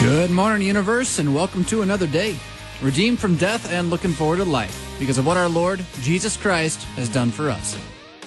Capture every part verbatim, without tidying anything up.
Good morning, universe, and welcome to another day. Redeemed from death and looking forward to life because of what our Lord, Jesus Christ, has done for us.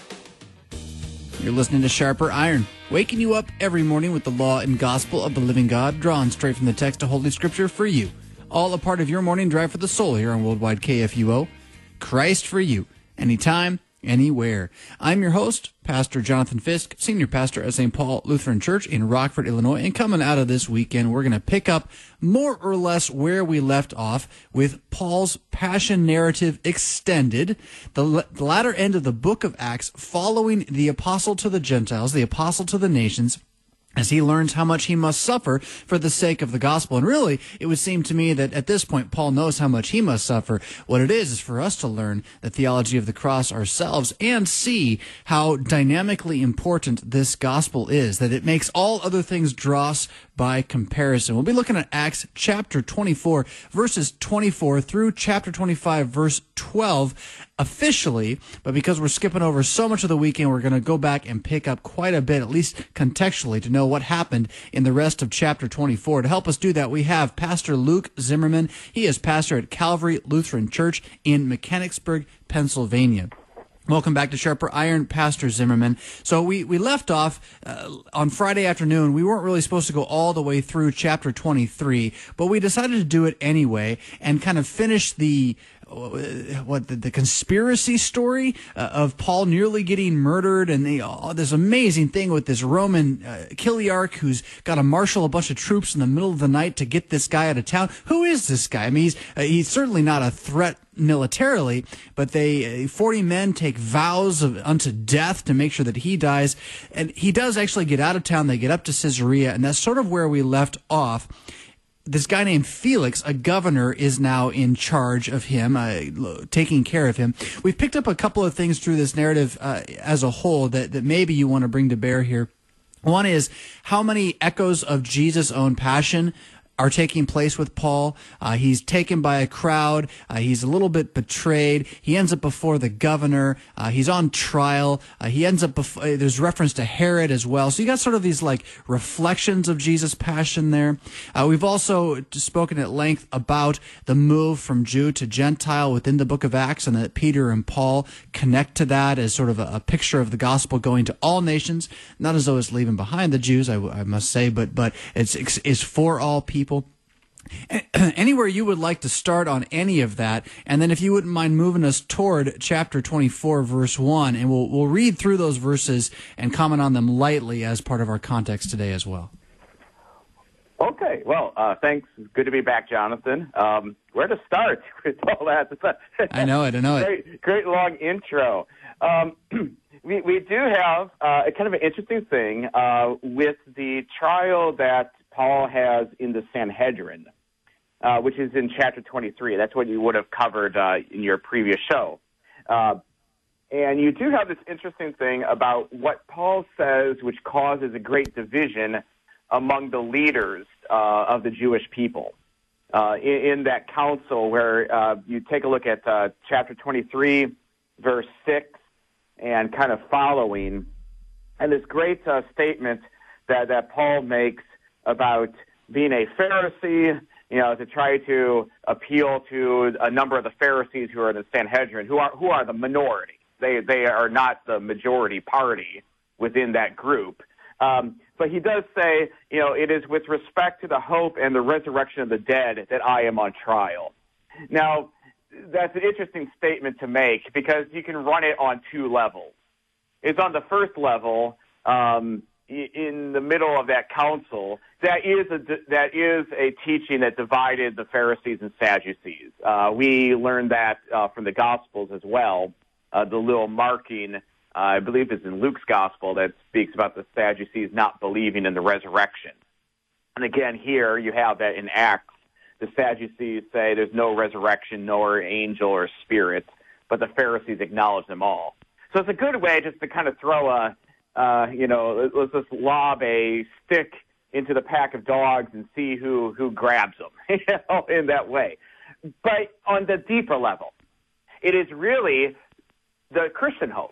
You're listening to Sharper Iron, waking you up every morning with the law and gospel of the living God, drawn straight from the text of Holy Scripture for you. All a part of your morning drive for the soul here on Worldwide K F U O. Christ for you, anytime, anywhere. I'm your host, Pastor Jonathan Fisk, Senior Pastor at Saint Paul Lutheran Church in Rockford, Illinois. And coming out of this weekend, we're going to pick up more or less where we left off with Paul's Passion narrative extended, the, l- the latter end of the book of Acts, following the apostle to the Gentiles, the apostle to the nations, as he learns how much he must suffer for the sake of the gospel. And really, it would seem to me that at this point, Paul knows how much he must suffer. What it is is for us to learn the theology of the cross ourselves and see how dynamically important this gospel is, that it makes all other things dross by comparison. We'll be looking at Acts chapter twenty-four, verses twenty-four through chapter twenty-five, verse twelve, officially, but because we're skipping over so much of the weekend, we're going to go back and pick up quite a bit, at least contextually, to know what happened in the rest of chapter twenty-four. To help us do that, we have Pastor Luke Zimmerman. He is pastor at Calvary Lutheran Church in Mechanicsburg, Pennsylvania. Welcome back to Sharper Iron, Pastor Zimmerman. So we, we left off uh, on Friday afternoon. We weren't really supposed to go all the way through chapter twenty-three, but we decided to do it anyway and kind of finish the what the, the conspiracy story uh, of Paul nearly getting murdered, and the, oh, this amazing thing with this Roman uh, Chiliarch who's got to marshal a bunch of troops in the middle of the night to get this guy out of town. Who is this guy? I mean, he's uh, he's certainly not a threat militarily, but they uh, forty men take vows of, unto death to make sure that he dies, and he does actually get out of town. They get up to Caesarea, and that's sort of where we left off. This guy named Felix, a governor, is now in charge of him, uh, taking care of him. We've picked up a couple of things through this narrative uh, as a whole that, that maybe you want to bring to bear here. One is how many echoes of Jesus' own passion are taking place with Paul. Uh, he's taken by a crowd. Uh, he's a little bit betrayed. He ends up before the governor. Uh, he's on trial. Uh, he ends up before, uh, there's reference to Herod as well. So you got sort of these like reflections of Jesus' passion there. Uh, we've also spoken at length about the move from Jew to Gentile within the book of Acts, and that Peter and Paul connect to that as sort of a, a picture of the gospel going to all nations, not as though it's leaving behind the Jews, I, I must say, but, but it's, it's for all people. Anywhere you would like to start on any of that, and then if you wouldn't mind moving us toward chapter twenty-four, verse one, and we'll we'll read through those verses and comment on them lightly as part of our context today as well. Okay, well, uh, thanks. Good to be back, Jonathan. Um, where to start with all that? I know it, I know great, it. Great long intro. Um, we, we do have uh, a kind of an interesting thing uh, with the trial that Paul has in the Sanhedrin, uh, which is in chapter twenty-three. That's what you would have covered uh, in your previous show. Uh, and you do have this interesting thing about what Paul says, which causes a great division among the leaders uh, of the Jewish people. Uh, in, in that council where uh, you take a look at uh, chapter twenty-three, verse six, and kind of following, and this great uh, statement that, that Paul makes about being a Pharisee, you know, to try to appeal to a number of the Pharisees who are in the Sanhedrin, who are who are the minority. They they are not the majority party within that group. Um, but he does say, you know, it is with respect to the hope and the resurrection of the dead that I am on trial. Now, that's an interesting statement to make because you can run it on two levels. It's on the first level, um, in the middle of that council, that is a that is a teaching that divided the Pharisees and Sadducees. Uh, we learned that uh, from the Gospels as well. Uh, the little marking, uh, I believe, is in Luke's Gospel that speaks about the Sadducees not believing in the resurrection. And again, here you have that in Acts. The Sadducees say there's no resurrection, nor angel or spirit, but the Pharisees acknowledge them all. So it's a good way just to kind of throw a Uh, you know, let's just lob a stick into the pack of dogs and see who, who grabs them, you know, in that way. But on the deeper level, it is really the Christian hope.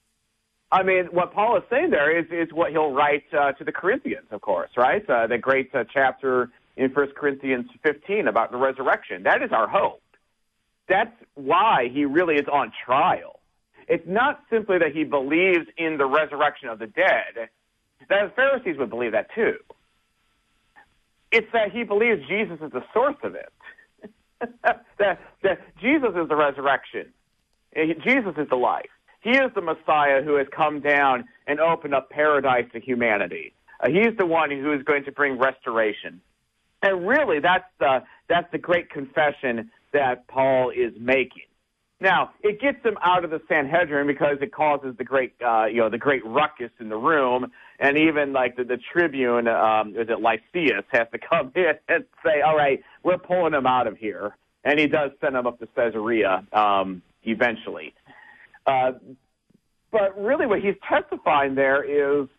I mean, what Paul is saying there is, is what he'll write uh, to the Corinthians, of course, right? Uh, the great uh, chapter in First Corinthians fifteen about the resurrection. That is our hope. That's why he really is on trial. It's not simply that he believes in the resurrection of the dead. The Pharisees would believe that too. It's that he believes Jesus is the source of it. that, that Jesus is the resurrection. Jesus is the life. He is the Messiah who has come down and opened up paradise to humanity. Uh, he's the one who is going to bring restoration. And really, that's the, that's the great confession that Paul is making. Now, it gets him out of the Sanhedrin because it causes the great, uh, you know, the great ruckus in the room, and even like the, the tribune, um, is it Lysias, has to come in and say, "All right, we're pulling him out of here," and he does send him up to Caesarea um, eventually. Uh, but really, what he's testifying there is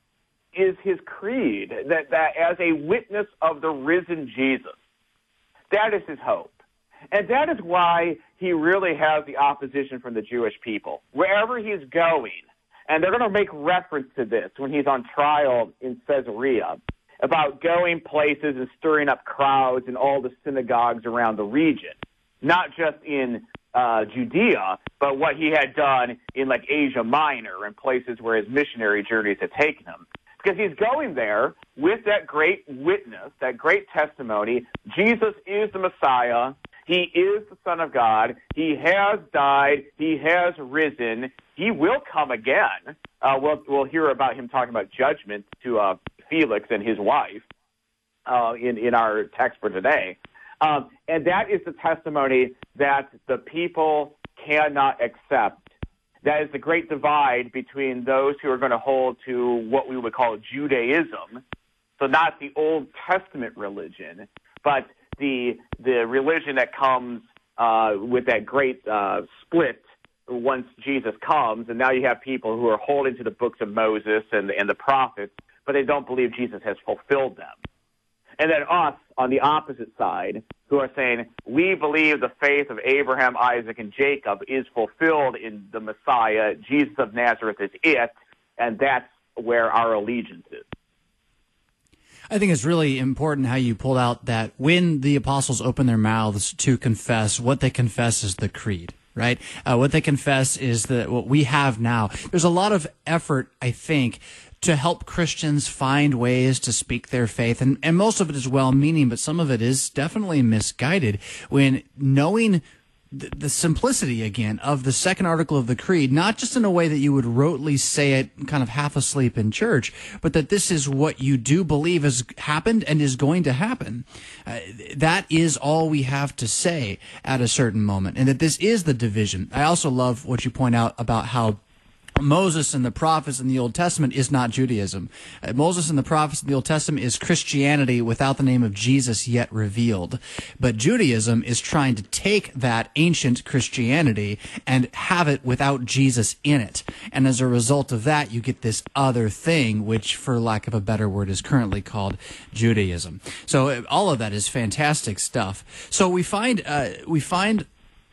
is his creed that that as a witness of the risen Jesus, that is his hope. And that is why he really has the opposition from the Jewish people. Wherever he's going, and they're going to make reference to this when he's on trial in Caesarea, about going places and stirring up crowds in all the synagogues around the region, not just in uh, Judea, but what he had done in like Asia Minor and places where his missionary journeys had taken him. Because he's going there with that great witness, that great testimony. Jesus is the Messiah. He is the Son of God. He has died. He has risen. He will come again. Uh, we'll, we'll hear about him talking about judgment to uh, Felix and his wife uh, in, in our text for today. Um, and that is the testimony that the people cannot accept. That is the great divide between those who are going to hold to what we would call Judaism, so not the Old Testament religion, but the the religion that comes uh, with that great uh, split once Jesus comes, and now you have people who are holding to the books of Moses and, and the prophets, but they don't believe Jesus has fulfilled them. And then us, on the opposite side, who are saying, we believe the faith of Abraham, Isaac, and Jacob is fulfilled in the Messiah. Jesus of Nazareth is it, and that's where our allegiance is. I think it's really important how you pulled out that when the apostles open their mouths to confess, what they confess is the creed, right? Uh, what they confess is that what we have now. There's a lot of effort, I think, to help Christians find ways to speak their faith, and, and most of it is well-meaning, but some of it is definitely misguided when knowing the, the simplicity, again, of the second article of the creed, not just in a way that you would rotely say it kind of half asleep in church, but that this is what you do believe has happened and is going to happen. Uh, that is all we have to say at a certain moment, and that this is the division. I also love what you point out about how Moses and the prophets in the Old Testament is not Judaism. Uh, Moses and the prophets in the Old Testament is Christianity without the name of Jesus yet revealed. But Judaism is trying to take that ancient Christianity and have it without Jesus in it. And as a result of that, you get this other thing, which, for lack of a better word, is currently called Judaism. So uh, all of that is fantastic stuff. So we find uh, we find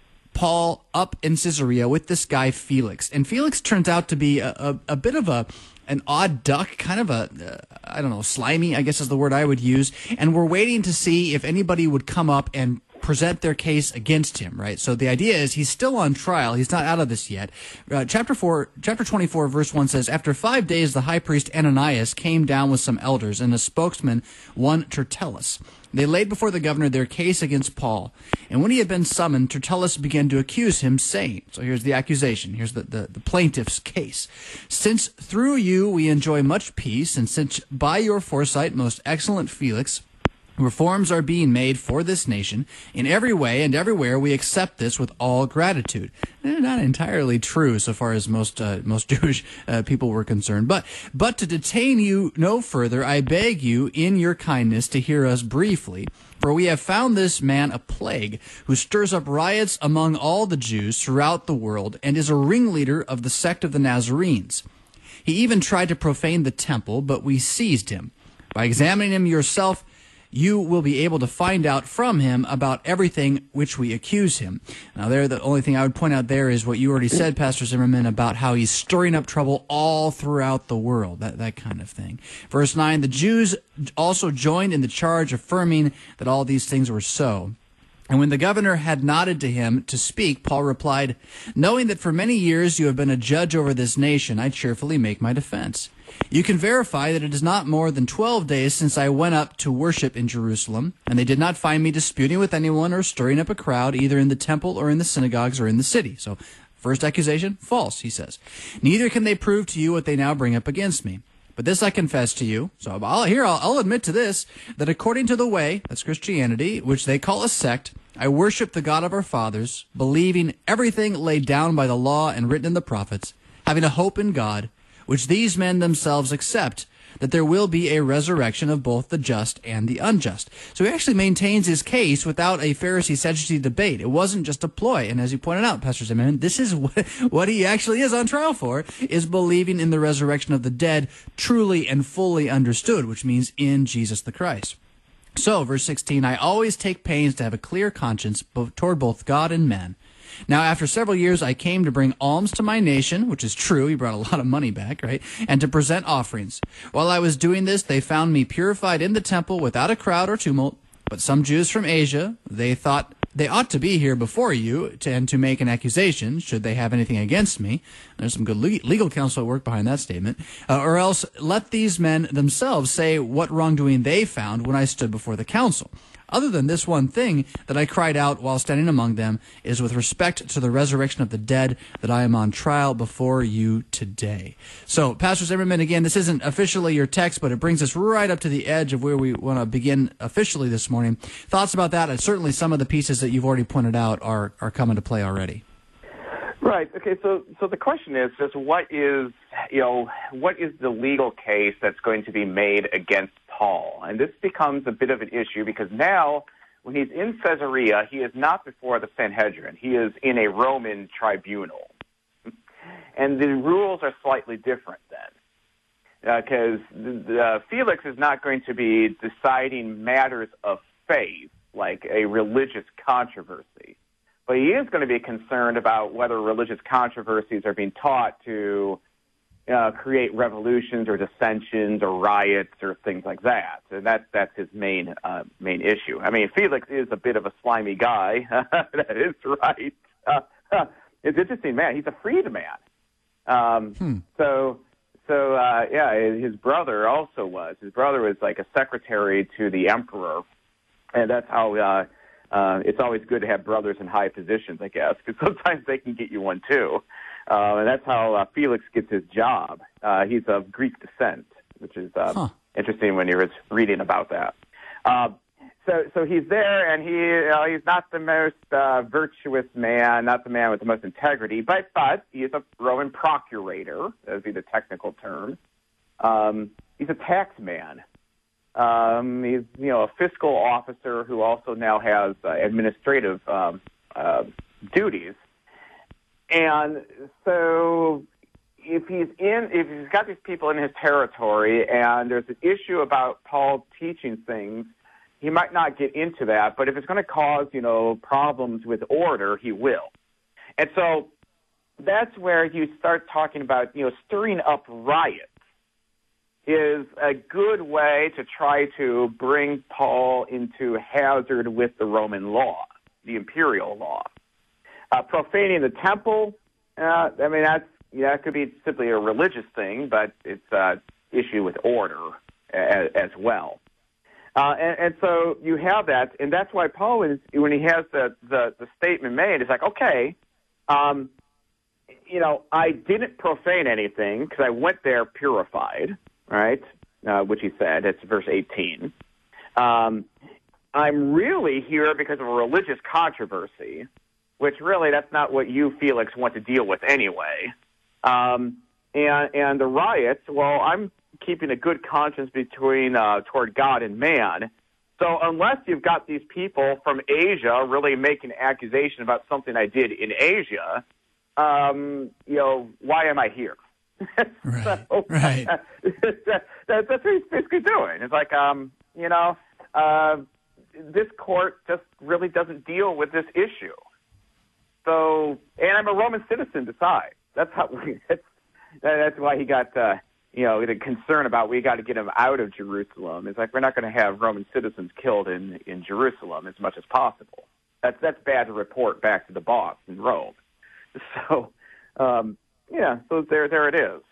Paul up in Caesarea with this guy Felix, and Felix turns out to be a, a, a bit of a an odd duck, kind of a uh, I don't know, slimy, I guess is the word I would use. And we're waiting to see if anybody would come up and present their case against him, right? So the idea is he's still on trial. He's not out of this yet. Uh, chapter four, chapter twenty-four, verse one says, after five days, the high priest Ananias came down with some elders and a spokesman, one Tertullus. They laid before the governor their case against Paul. And when he had been summoned, Tertullus began to accuse him, saying, so here's the accusation, here's the, the, the plaintiff's case. Since through you we enjoy much peace, and since by your foresight, most excellent Felix, reforms are being made for this nation, in every way and everywhere we accept this with all gratitude. Eh, not entirely true so far as most uh, most Jewish uh, people were concerned. But but to detain you no further, I beg you in your kindness to hear us briefly. For we have found this man a plague, who stirs up riots among all the Jews throughout the world, and is a ringleader of the sect of the Nazarenes. He even tried to profane the temple, but we seized him. By examining him yourself, you will be able to find out from him about everything which we accuse him. Now, there, the only thing I would point out there is what you already said, Pastor Zimmerman, about how he's stirring up trouble all throughout the world, that, that kind of thing. Verse nine, the Jews also joined in the charge, affirming that all these things were so. And when the governor had nodded to him to speak, Paul replied, knowing that for many years you have been a judge over this nation, I cheerfully make my defense. You can verify that it is not more than twelve days since I went up to worship in Jerusalem, and they did not find me disputing with anyone or stirring up a crowd, either in the temple or in the synagogues or in the city. So, first accusation, false, he says. Neither can they prove to you what they now bring up against me. But this I confess to you, so I'll, here I'll, I'll admit to this, that according to the way, that's Christianity, which they call a sect, I worship the God of our fathers, believing everything laid down by the law and written in the prophets, having a hope in God, which these men themselves accept, that there will be a resurrection of both the just and the unjust. So he actually maintains his case without a Pharisee-Sadducee debate. It wasn't just a ploy. And as you pointed out, Pastor Zimmerman, this is what, what he actually is on trial for, is believing in the resurrection of the dead, truly and fully understood, which means in Jesus the Christ. So, verse sixteen, I always take pains to have a clear conscience toward both God and men. Now, after several years, I came to bring alms to my nation, which is true. He brought a lot of money back, right? And to present offerings. While I was doing this, they found me purified in the temple without a crowd or tumult. But some Jews from Asia, they thought they ought to be here before you to, and to make an accusation, should they have anything against me. There's some good legal counsel at work behind that statement. Uh, or else let these men themselves say what wrongdoing they found when I stood before the council. Other than this one thing that I cried out while standing among them is with respect to the resurrection of the dead that I am on trial before you today. So, Pastor Zimmerman, again, this isn't officially your text, but it brings us right up to the edge of where we want to begin officially this morning. Thoughts about that? And certainly some of the pieces that you've already pointed out are, are coming to play already. Right. Okay. So, so the question is just what is, you know, what is the legal case that's going to be made against Paul? And this becomes a bit of an issue because now, when he's in Caesarea, he is not before the Sanhedrin. He is in a Roman tribunal, and the rules are slightly different then, because uh, uh, Felix is not going to be deciding matters of faith like a religious controversy. But he is going to be concerned about whether religious controversies are being taught to uh, create revolutions or dissensions or riots or things like that. And that, that's his main uh, main issue. I mean, Felix is a bit of a slimy guy. That is right. Uh, it's interesting, man. He's a freedman. Um, hmm. So, so uh, yeah, his brother also was. His brother was like a secretary to the emperor, and that's how... Uh, Uh, it's always good to have brothers in high positions, I guess, because sometimes they can get you one too. Uh, and that's how uh, Felix gets his job. Uh, he's of Greek descent, which is uh, huh. interesting when you're reading about that. Uh, so, so he's there, and he uh, he's not the most uh, virtuous man, not the man with the most integrity, but but he is a Roman procurator, that would be the technical term. Um, he's a tax man. Um, he's, you know, a fiscal officer who also now has uh, administrative um, uh, duties. And so if he's in, if he's got these people in his territory and there's an issue about Paul teaching things, he might not get into that. But if it's going to cause, you know, problems with order, he will. And so that's where you start talking about, you know, stirring up riots is a good way to try to bring Paul into hazard with the Roman law, the imperial law. Uh, profaning the temple, uh, I mean, that's, yeah, that could be simply a religious thing, but it's an issue with order as, as well. Uh, and, and so you have that, and that's why Paul, is, when he has the, the, the statement made, it's like, okay, um, you know, I didn't profane anything because I went there purified. Right, uh, which he said, it's verse eighteen. Um, I'm really here because of a religious controversy, which really that's not what you, Felix, want to deal with anyway. Um, and, and the riots, well, I'm keeping a good conscience between uh, toward God and man. So unless you've got these people from Asia really making an accusation about something I did in Asia, um, you know, why am I here? Right, so, right. that, that, that's what he's basically doing. It's like, um, you know, uh, this court just really doesn't deal with this issue. So, and I'm a Roman citizen besides. That's how. That's, that's why he got, uh, you know, the concern about we got to get him out of Jerusalem. It's like we're not going to have Roman citizens killed in, in Jerusalem as much as possible. That's that's bad to report back to the boss in Rome. So, um, yeah. So there there it is.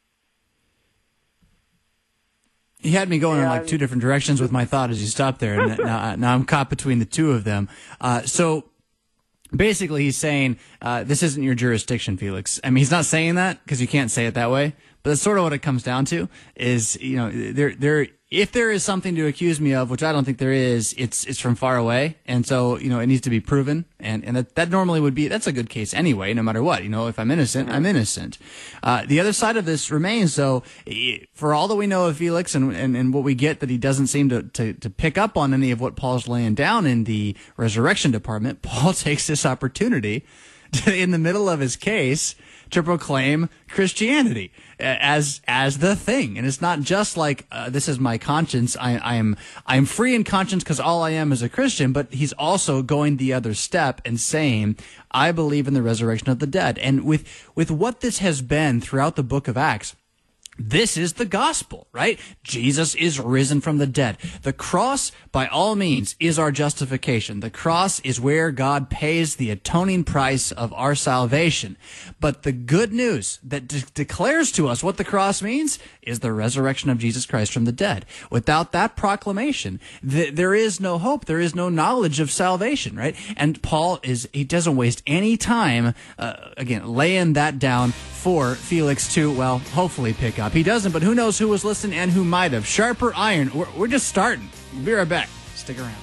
He had me going yeah, in like two different directions with my thought as you stopped there, and now, now I'm caught between the two of them. Uh, so. Basically, he's saying, uh, this isn't your jurisdiction, Felix. I mean, he's not saying that because you can't say it that way, but that's sort of what it comes down to is, you know, there, there, if there is something to accuse me of, which I don't think there is, it's, it's from far away. And so, you know, it needs to be proven. And, and that, that normally would be, that's a good case anyway, no matter what. You know, if I'm innocent, I'm innocent. Uh, the other side of this remains, though, for all that we know of Felix and, and, and what we get that he doesn't seem to, to, to pick up on any of what Paul's laying down in the resurrection department, Paul takes this opportunity to, in the middle of his case to proclaim Christianity as as the thing. And it's not just like, uh, this is my conscience, I, I am I'm free in conscience because all I am is a Christian, but he's also going the other step and saying, I believe in the resurrection of the dead. And with with what this has been throughout the book of Acts, this is the gospel, right? Jesus is risen from the dead. The cross, by all means, is our justification. The cross is where God pays the atoning price of our salvation. But the good news that de- declares to us what the cross means is the resurrection of Jesus Christ from the dead. Without that proclamation, th- there is no hope. There is no knowledge of salvation, right? And Paul is, he doesn't waste any time, uh, again, laying that down for Felix to, well, hopefully pick up. He doesn't, but who knows who was listening and who might have. Sharper Iron. We're, we're just starting. We'll be right back. Stick around.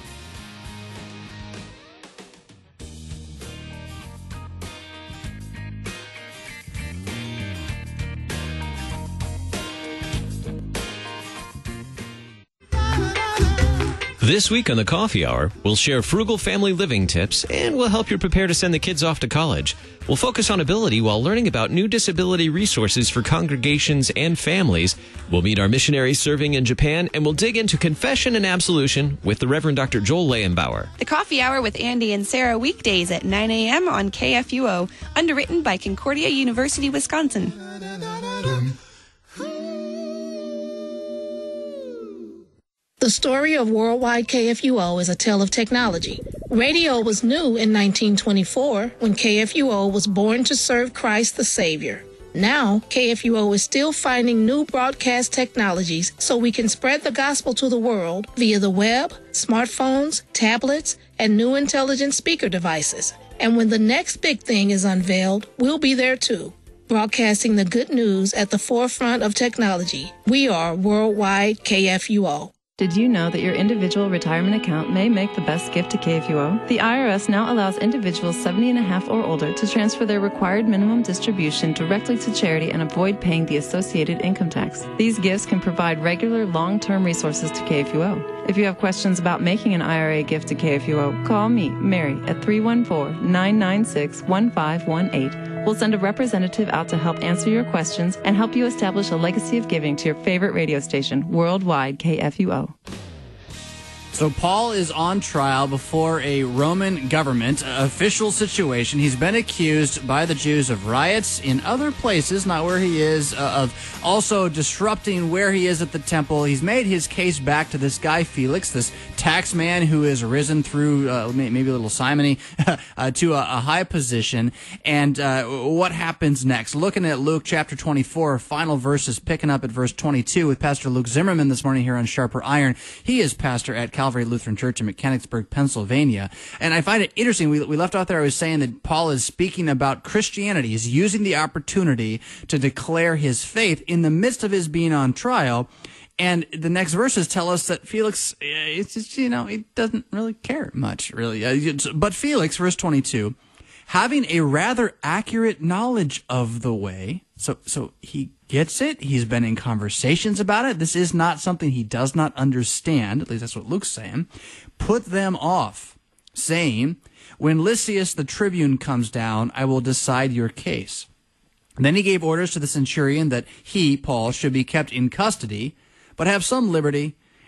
This week on the Coffee Hour, we'll share frugal family living tips and we'll help you prepare to send the kids off to college. We'll focus on ability while learning about new disability resources for congregations and families. We'll meet our missionaries serving in Japan, and we'll dig into confession and absolution with the Reverend Doctor Joel Leyenbauer. The Coffee Hour with Andy and Sarah weekdays at nine a.m. on K F U O, underwritten by Concordia University, Wisconsin. The story of Worldwide K F U O is a tale of technology. Radio was new in nineteen twenty-four when K F U O was born to serve Christ the Savior. Now, K F U O is still finding new broadcast technologies so we can spread the gospel to the world via the web, smartphones, tablets, and new intelligent speaker devices. And when the next big thing is unveiled, we'll be there too, broadcasting the good news at the forefront of technology. We are Worldwide K F U O. Did you know that your individual retirement account may make the best gift to K F U O? The I R S now allows individuals seventy and a half or older to transfer their required minimum distribution directly to charity and avoid paying the associated income tax. These gifts can provide regular, long-term resources to K F U O. If you have questions about making an I R A gift to K F U O, call me, Mary, at three one four, nine nine six, one five one eight. We'll send a representative out to help answer your questions and help you establish a legacy of giving to your favorite radio station, Worldwide K F U O. So Paul is on trial before a Roman government official situation. He's been accused by the Jews of riots in other places, not where he is, uh, of also disrupting where he is at the temple. He's made his case back to this guy Felix, this tax man who has risen through uh, maybe a little simony uh, to a, a high position. And uh, what happens next? Looking at Luke chapter twenty-four, final verses, picking up at verse twenty-two with Pastor Luke Zimmerman this morning here on Sharper Iron. He is pastor at Calvary Calvary Lutheran Church in Mechanicsburg, Pennsylvania. And I find it interesting. We, we left out there, I was saying that Paul is speaking about Christianity. He's using the opportunity to declare his faith in the midst of his being on trial. And the next verses tell us that Felix, it's just, you know, he doesn't really care much, really. But Felix, verse twenty-two, having a rather accurate knowledge of the way, so so he gets it. He's been in conversations about it. This is not something he does not understand. At least that's what Luke's saying. Put them off, saying, when Lysias the tribune comes down, I will decide your case. And then he gave orders to the centurion that he, Paul, should be kept in custody, but have some liberty, and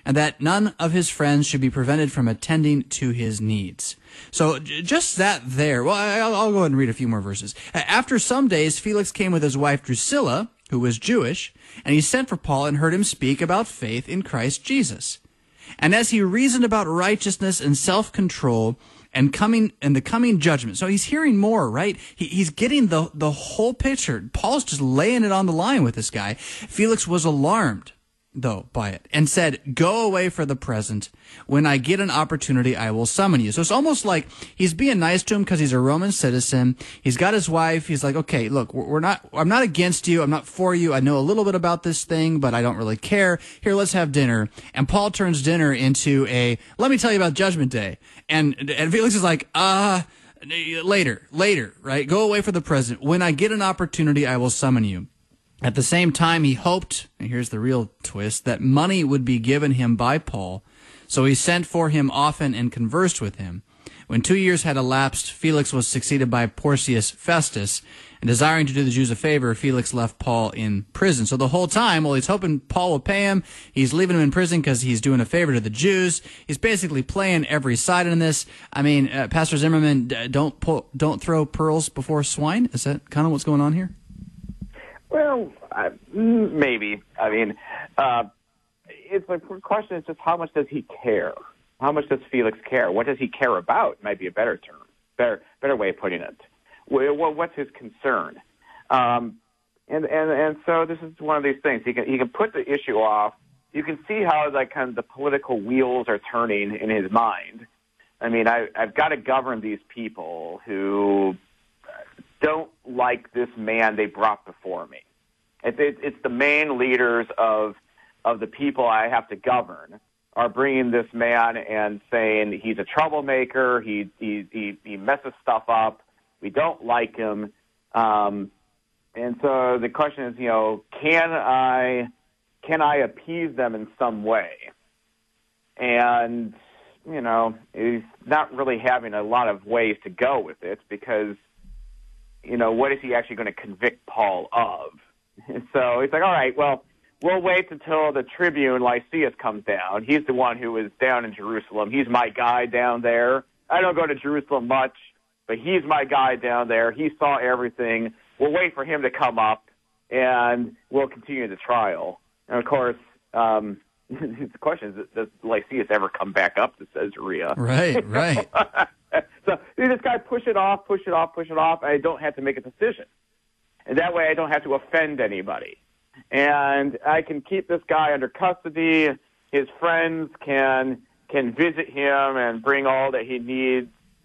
and that none of his friends should be prevented from attending to his needs. So j- just that there. Well, I'll, I'll go ahead and read a few more verses. After some days, Felix came with his wife Drusilla, who was Jewish, and he sent for Paul and heard him speak about faith in Christ Jesus. And as he reasoned about righteousness and self-control and coming and the coming judgment, so he's hearing more, right? He, he's getting the the whole picture. Paul's just laying it on the line with this guy. Felix was alarmed, though, by it, and said, "Go away for the present. When I get an opportunity, I will summon you." So it's almost like he's being nice to him because he's a Roman citizen. He's got his wife. He's like, "Okay, look, we're not, I'm not against you. I'm not for you. I know a little bit about this thing, but I don't really care. Here, let's have dinner." And Paul turns dinner into a, "Let me tell you about Judgment Day." And, and Felix is like, uh, later, later, right? Go away for the present. When I get an opportunity, I will summon you. At the same time, he hoped, and here's the real twist, that money would be given him by Paul. So he sent for him often and conversed with him. When two years had elapsed, Felix was succeeded by Porcius Festus, and desiring to do the Jews a favor, Felix left Paul in prison. So the whole time, while he's hoping Paul will pay him, he's leaving him in prison because he's doing a favor to the Jews. He's basically playing every side in this. I mean, uh, Pastor Zimmerman, don't pull, don't throw pearls before swine? Is that kind of what's going on here? Well, uh, maybe. I mean, uh, it's like the question is just how much does he care? How much does Felix care? What does he care about? Might be a better term, better better way of putting it. Well, what's his concern? Um, and and and so this is one of these things. He can he can put the issue off. You can see how like kind of the political wheels are turning in his mind. I mean, I, I've got to govern these people who don't like this man they brought before me. It's, it, it's the main leaders of of the people I have to govern are bringing this man and saying he's a troublemaker, he he he, he messes stuff up, we don't like him, um, and so the question is, you know, can I can I appease them in some way? And you know, he's not really having a lot of ways to go with it because, you know, what is he actually going to convict Paul of? And so he's like, all right, well, we'll wait until the tribune Lysias comes down. He's the one who was down in Jerusalem. He's my guy down there. I don't go to Jerusalem much, but he's my guy down there. He saw everything. We'll wait for him to come up, and we'll continue the trial. And, of course, um, the question is, does Lysias ever come back up to Caesarea? Right, right. So you just got to push it off, push it off, push it off. I don't have to make a decision. And that way I don't have to offend anybody. And I can keep this guy under custody. His friends can can visit him and bring all that he needs.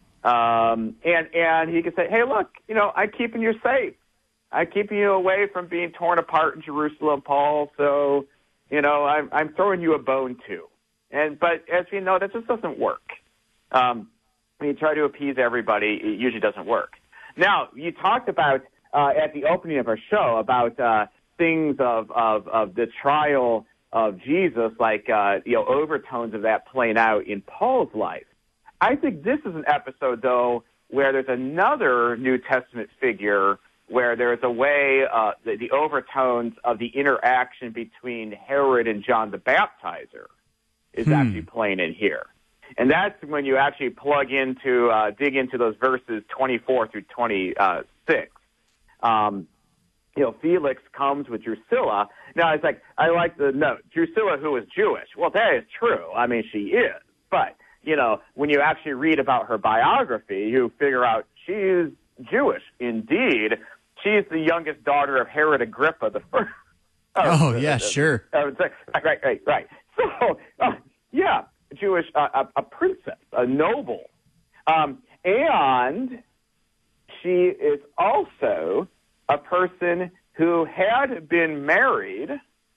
Um, and, and he can say, hey, look, you know, I'm keeping you safe. I'm keeping you away from being torn apart in Jerusalem, Paul. So, you know, I'm, I'm throwing you a bone too. And But as you know, that just doesn't work. Um, when you try to appease everybody, it usually doesn't work. Now, you talked about uh, at the opening of our show about uh, things of, of, of the trial of Jesus, like, uh, you know, overtones of that playing out in Paul's life. I think this is an episode, though, where there's another New Testament figure where there's a way, uh, the, the overtones of the interaction between Herod and John the Baptizer is hmm. actually playing in here. And that's when you actually plug into, uh, dig into those verses twenty-four through twenty-six. Um, you know, Felix comes with Drusilla. Now, it's like, I like the note, Drusilla, who is Jewish. Well, that is true. I mean, she is. But, you know, when you actually read about her biography, you figure out she is Jewish. Indeed, she is the youngest daughter of Herod Agrippa the first. Oh, oh yeah, uh, sure. Uh, right, right, right. So, uh, yeah. Jewish, uh, a, a princess, a noble. Um, and she is also a person who had been married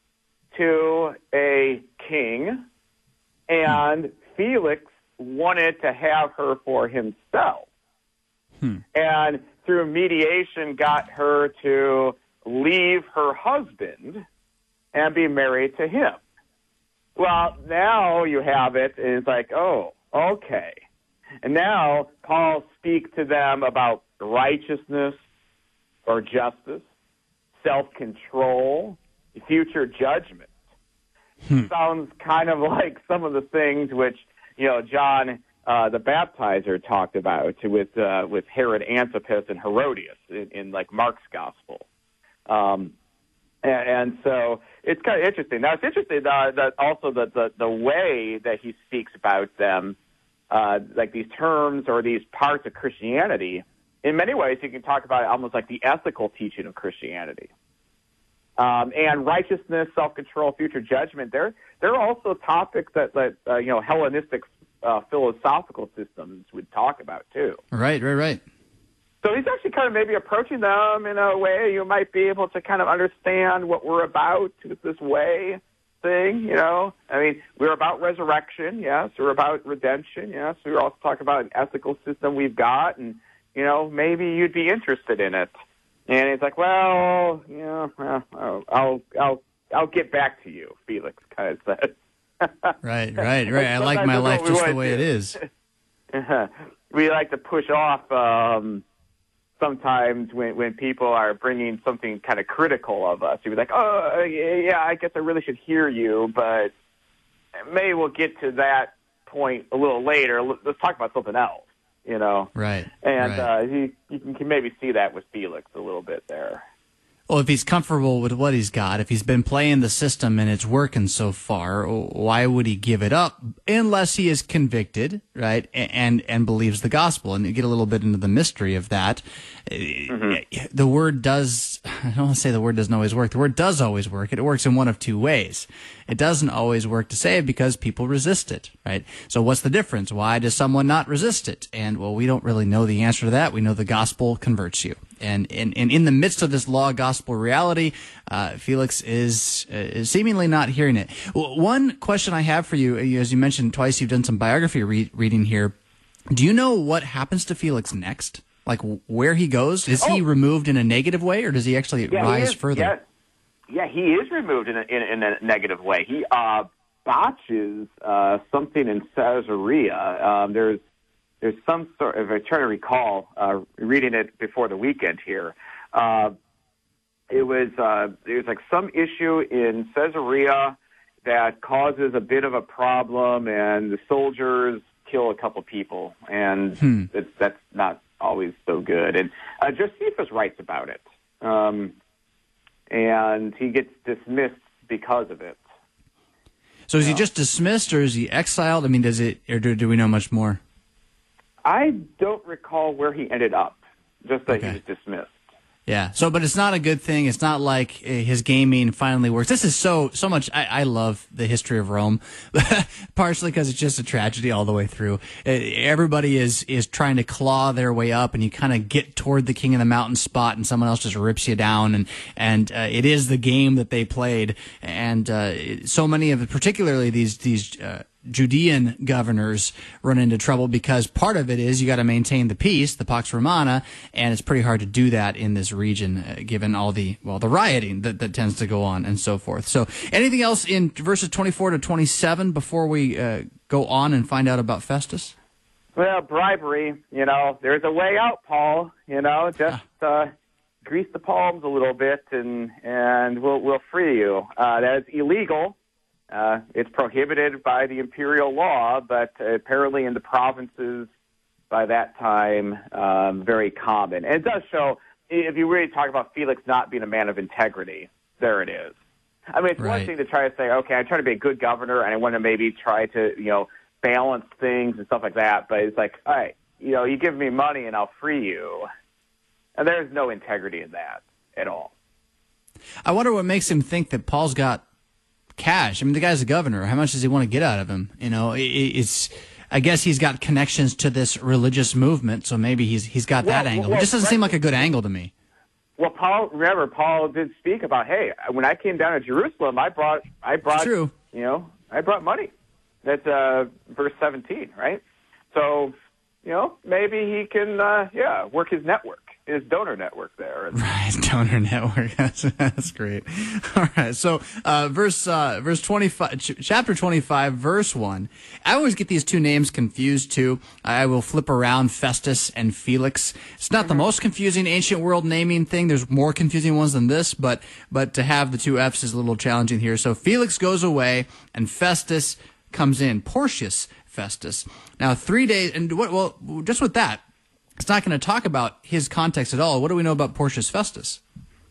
to a king, and hmm. Felix wanted to have her for himself. Hmm. And through mediation got her to leave her husband and be married to him. Well, now you have it, and it's like, oh, okay. And now Paul speaks to them about righteousness or justice, self-control, future judgment. hmm. sounds kind of like some of the things which, you know, John uh, the Baptizer talked about with uh, with Herod Antipas and Herodias in, in like Mark's gospel. Um, and, and so it's kind of interesting. Now, it's interesting uh, that also the, the, the way that he speaks about them, uh, like these terms or these parts of Christianity, in many ways you can talk about it almost like the ethical teaching of Christianity. Um, and righteousness, self-control, future judgment, they're, they're also topics that, that uh, you know, Hellenistic uh, philosophical systems would talk about, too. Right, right, right. So he's actually kind of maybe approaching them in a way you might be able to kind of understand what we're about with this way thing, you know. I mean, we're about resurrection, yes. We're about redemption, yes. We're also talking about an ethical system we've got, and, you know, maybe you'd be interested in it. And it's like, well, you know, well, I'll, I'll, I'll get back to you, Felix kind of said. Right, right, right. I like my life just the way it is. We like to push off um, sometimes when, when people are bringing something kind of critical of us. You'd be like, oh, yeah, I guess I really should hear you, but maybe we'll get to that point a little later. Let's talk about something else. You know, right? And right. Uh, he, you can maybe see that with Felix a little bit there. Well, if he's comfortable with what he's got, if he's been playing the system and it's working so far, why would he give it up unless he is convicted, right, and and believes the gospel? And you get a little bit into the mystery of that. Mm-hmm. The word does, I don't want to say the word doesn't always work. The word does always work. It works in one of two ways. It doesn't always work to save because people resist it, right? So what's the difference? Why does someone not resist it? And, well, we don't really know the answer to that. We know the gospel converts you. And, and, and in the midst of this law gospel reality, uh, Felix is, uh, is seemingly not hearing it. Well, one question I have for you, as you mentioned twice, you've done some biography re- reading here. Do you know what happens to Felix next? Like where he goes? Is oh. he removed in a negative way, or does he actually yeah, rise he is, further? Yeah. Yeah, he is removed in a, in, in a negative way. He uh, botches uh, something in Caesarea. Um, there's there's some sort of, I try to recall, uh, reading it before the weekend here. Uh, it was uh, there was like some issue in Caesarea that causes a bit of a problem, and the soldiers kill a couple people, and hmm. it's, that's not always so good. And uh, Josephus writes about it. Um, and he gets dismissed because of it. So is he just dismissed, or is he exiled? I mean, does it, or do, do we know much more? I don't recall where he ended up, just that okay. he was dismissed. Yeah. So, but it's not a good thing. It's not like his gaming finally works. This is so, so much. I, I love the history of Rome, partially because it's just a tragedy all the way through. Everybody is, is trying to claw their way up, and you kind of get toward the king of the mountain spot, and someone else just rips you down. And, and, uh, it is the game that they played. And, uh, so many of it, particularly these, these, uh, Judean governors run into trouble because part of it is you got to maintain the peace, the Pax Romana, and it's pretty hard to do that in this region, uh, given all the, well, the rioting that, that tends to go on and so forth. So anything else in verses twenty-four to twenty-seven before we uh, go on and find out about Festus? Well, bribery, you know, there's a way out, Paul, you know, just uh, grease the palms a little bit and, and we'll, we'll free you. Uh, that is illegal. Uh, it's prohibited by the imperial law, but apparently in the provinces by that time, um, very common. And it does show, if you really talk about Felix not being a man of integrity, there it is. I mean, it's right. one thing to try to say, okay, I try to be a good governor, and I want to maybe try to, you know, balance things and stuff like that. But it's like, all right, you know, you give me money and I'll free you. And there's no integrity in that at all. I wonder what makes him think that Paul's got cash. I mean, the guy's a governor. How much does he want to get out of him? You know, it, it's, I guess he's got connections to this religious movement, so maybe he's he's got well, that angle. Well, it just doesn't right. seem like a good angle to me. Well, Paul, remember, Paul did speak about, hey, when I came down to Jerusalem, I brought, I brought, True. you know, I brought money. That's uh, verse seventeen, right? So, you know, maybe he can, uh, yeah, work his network his donor network there. Right, donor network. That's, that's great. All right, so uh, verse uh, verse twenty-five, ch- chapter twenty-five, verse one. I always get these two names confused too. I will flip around Festus and Felix. It's not mm-hmm. the most confusing ancient world naming thing. There's more confusing ones than this, but but to have the two F's is a little challenging here. So Felix goes away, and Festus comes in. Porcius Festus. Now three days, and what? Well, just with that. It's not going to talk about his context at all. What do we know about Porcius Festus?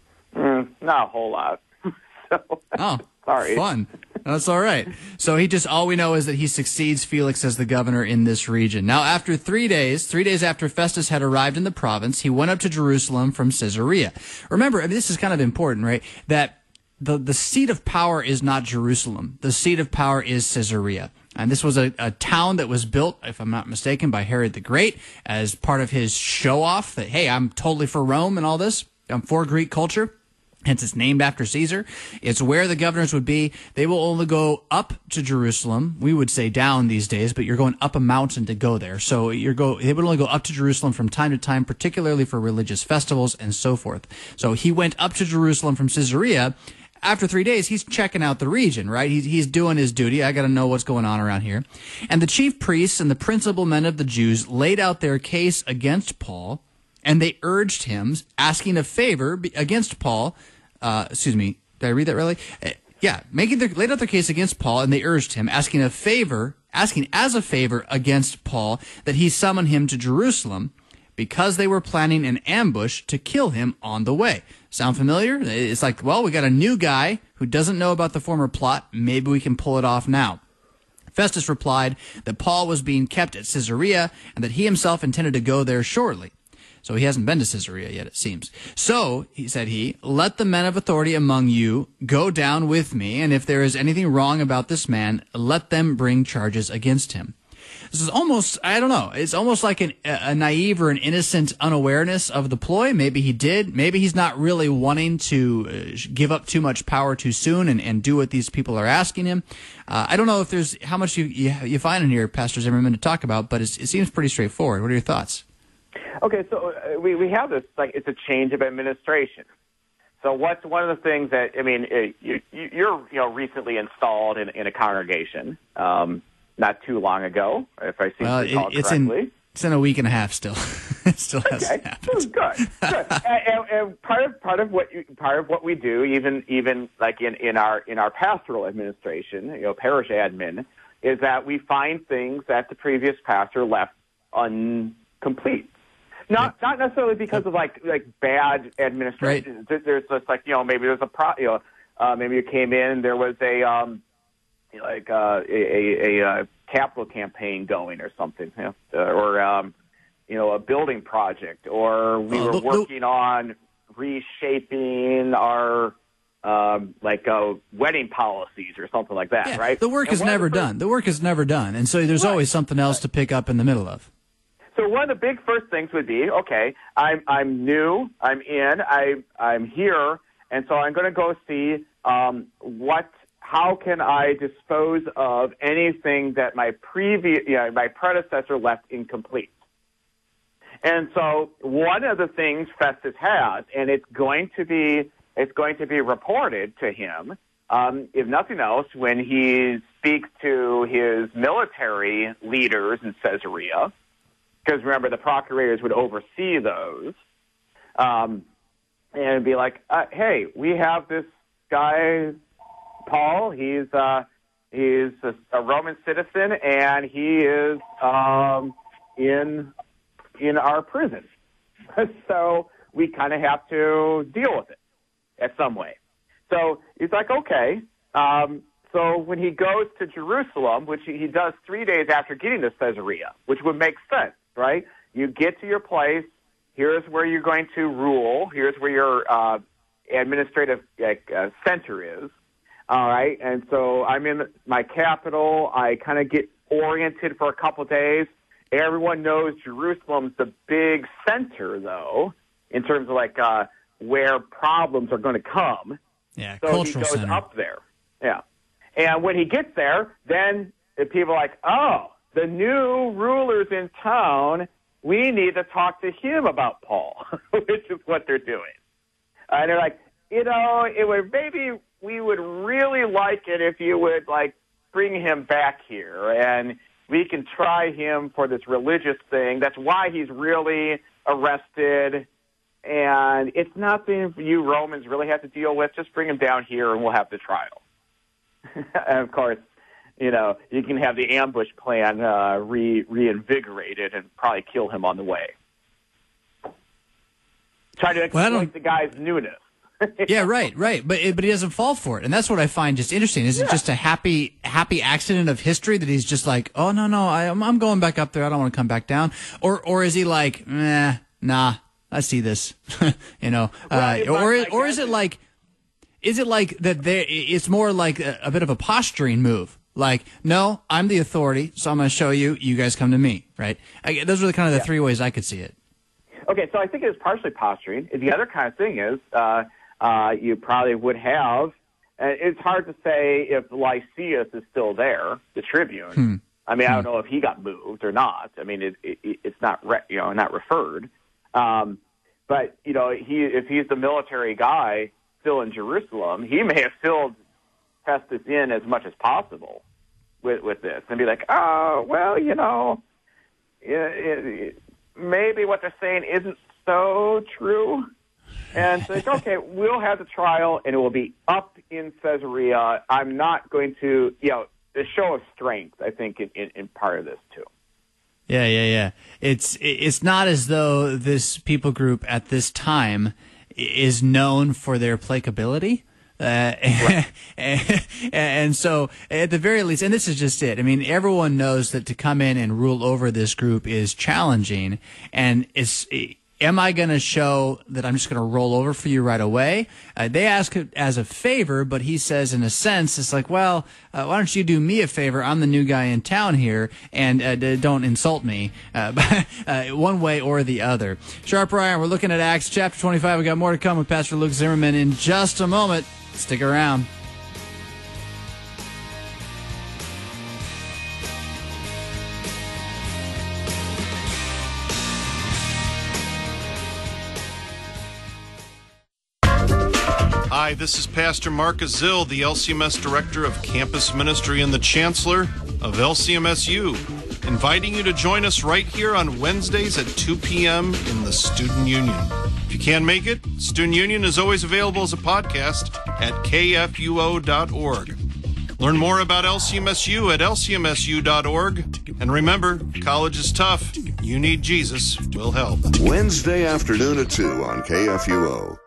Mm, not a whole lot. so, oh, sorry. Fun. That's all right. So he just, all we know is that he succeeds Felix as the governor in this region. Now, after three days, three days after Festus had arrived in the province, he went up to Jerusalem from Caesarea. Remember, I mean, this is kind of important, right? That the, the seat of power is not Jerusalem. The seat of power is Caesarea. And this was a, a town that was built, if I'm not mistaken, by Herod the Great as part of his show-off that, hey, I'm totally for Rome and all this. I'm for Greek culture. Hence, it's named after Caesar. It's where the governors would be. They will only go up to Jerusalem. We would say down these days, but you're going up a mountain to go there. So you're go. They would only go up to Jerusalem from time to time, particularly for religious festivals and so forth. So he went up to Jerusalem from Caesarea. After three days, he's checking out the region, right? He's, he's doing his duty. I got to know what's going on around here. And the chief priests and the principal men of the Jews laid out their case against Paul, and they urged him, asking a favor against Paul. Uh, excuse me, did I read that really? Uh, yeah, making their, laid out their case against Paul, and they urged him, asking a favor, asking as a favor against Paul that he summon him to Jerusalem, because they were planning an ambush to kill him on the way. Sound familiar? It's like, well, we got a new guy who doesn't know about the former plot. Maybe we can pull it off now. Festus replied that Paul was being kept at Caesarea and that he himself intended to go there shortly. So he hasn't been to Caesarea yet, it seems. So, he said he, let the men of authority among you go down with me, and if there is anything wrong about this man, let them bring charges against him. This is almost, I don't know, it's almost like an, a naive or an innocent unawareness of the ploy. Maybe he did. Maybe he's not really wanting to uh, give up too much power too soon and, and do what these people are asking him. Uh, I don't know if there's how much you, you, you find in here, Pastor Zimmerman, to talk about, but it's, it seems pretty straightforward. What are your thoughts? Okay, so uh, we, we have this, like, it's a change of administration. So what's one of the things that, I mean, uh, you, you're, you know, recently installed in, in a congregation, um, not too long ago, if I seem well, to recall it, it's correctly. In, it's in a week and a half still. It still hasn't okay. happened. Good, good. and, and part of part of what you, part of what we do, even even like in, in our in our pastoral administration, you know, parish admin, is that we find things that the previous pastor left incomplete. Not yeah. not necessarily because of like like bad administration. Right. There's just like, you know, maybe there's a pro, you know, uh, maybe you came in and there was a um, like uh, a, a, a, a capital campaign going or something, you know, uh, or um, you know, a building project, or we uh, were working the, on reshaping our um, like uh, wedding policies or something like that, yeah, right? The work and is never done. The work is never done, and so there's right. always something else right. to pick up in the middle of. So one of the big first things would be, okay, I'm I'm new, I'm in, I I'm here, and so I'm going to go see um, what, how can I dispose of anything that my previous, you know, my predecessor left incomplete. And so one of the things Festus has, and it's going to be it's going to be reported to him, um, if nothing else, when he speaks to his military leaders in Caesarea. Because remember, the procurators would oversee those, um, and be like, uh, "Hey, we have this guy, Paul. He's uh, he's a, a Roman citizen, and he is um, in in our prison. So we kind of have to deal with it in some way." So he's like, "Okay." Um, so when he goes to Jerusalem, which he, he does three days after getting to Caesarea, which would make sense. Right? You get to your place. Here's where you're going to rule. Here's where your uh, administrative like, uh, center is. All right. And so I'm in my capital. I kind of get oriented for a couple of days. Everyone knows Jerusalem's the big center, though, in terms of like uh, where problems are going to come. Yeah, so cultural he goes center. up there. Yeah. And when he gets there, then people are like, oh, the new rulers in town we need to talk to him about Paul, which is what they're doing. Uh, and they're like, you know, it would maybe we would really like it if you would like bring him back here, and we can try him for this religious thing. That's why he's really arrested, and it's nothing you Romans really have to deal with. Just bring him down here, and we'll have the trial. And of course, you know, you can have the ambush plan uh, re reinvigorated and probably kill him on the way. Try to exploit well, the guy's newness. Yeah, right, right. But it, but he doesn't fall for it, and that's what I find just interesting. Is yeah. it just a happy happy accident of history that he's just like, oh no no, I, I'm I'm going back up there. I don't want to come back down, or or is he like, eh, nah, I see this, you know, uh, well, or or is it like, is it like that? There, it's more like a, a bit of a posturing move. Like, no, I'm the authority, so I'm going to show you. You guys come to me, right? I, those are the kind of the yeah. three ways I could see it. Okay, so I think it's partially posturing. The other kind of thing is. Uh, Uh, you probably would have. Uh, it's hard to say if Lysias is still there, the tribune. Hmm. I mean, hmm. I don't know if he got moved or not. I mean, it, it, it's not re- you know not referred. Um, but you know, he if he's the military guy still in Jerusalem, he may have filled Festus in as much as possible with with this and be like, oh, well, you know, it, it, maybe what they're saying isn't so true. And so it's okay, we'll have the trial, and it will be up in Caesarea. I'm not going to, you know, the show of strength, I think, in, in, in part of this, too. Yeah, yeah, yeah. It's it's not as though this people group at this time is known for their placability. Uh, right. and, and so, at the very least, and this is just it, I mean, everyone knows that to come in and rule over this group is challenging, and it's... It, am I going to show that I'm just going to roll over for you right away? Uh, they ask it as a favor, but he says, in a sense, it's like, well, uh, why don't you do me a favor? I'm the new guy in town here, and uh, d- don't insult me uh, uh, one way or the other. Sharper Iron, we're looking at Acts chapter twenty-five. We got more to come with Pastor Luke Zimmerman in just a moment. Stick around. Hi, this is Pastor Mark Azil, the L C M S Director of Campus Ministry and the Chancellor of L C M S U, inviting you to join us right here on Wednesdays at two p.m. in the Student Union. If you can't make it, Student Union is always available as a podcast at k f u o dot org. Learn more about L C M S U at l c m s u dot org. And remember, college is tough. You need Jesus. We'll help. Wednesday afternoon at two on K F U O.